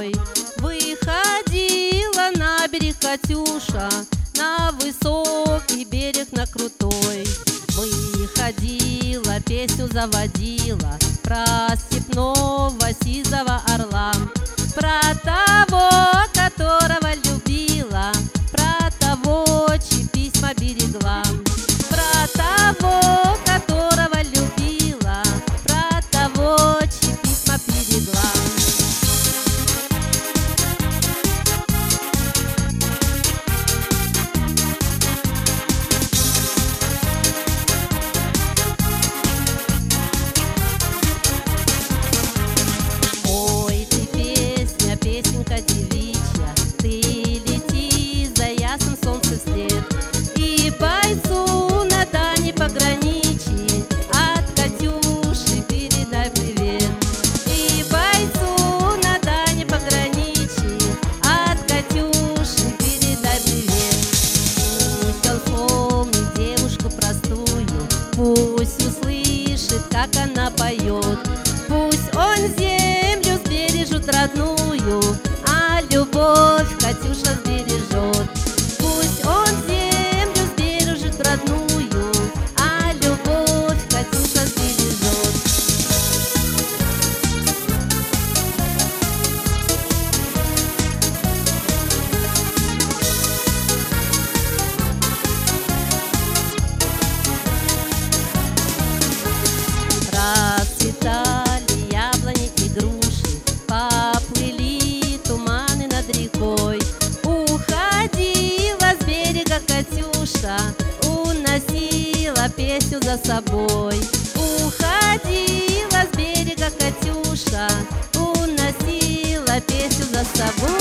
рекой. Выходила на берег Катюша, на высокий берег, на крутой. Выходила, песню заводила про степного сизого орла, про того, которого любила, про того, чьи письма берегла, про того, которого любила, про того, чьи письма берегла. Песенка девичья, ты лети за ясным солнцем вслед, и бойцу на дальней пограничье от Катюши передай привет. И бойцу на дальней пограничье от Катюши передай привет. Пусть он вспомнит девушку простую, пусть услышит, как она поет, пусть он землю сбережет родную, а любовь Катюша сбережет. Пусть он землю сбережет родную, а любовь Катюша сбережет. Расцветали яблони и груши, поплыли туманы над рекой. Уходила с берега Катюша, уносила песню за собой. Уходила с берега Катюша, уносила песню за собой.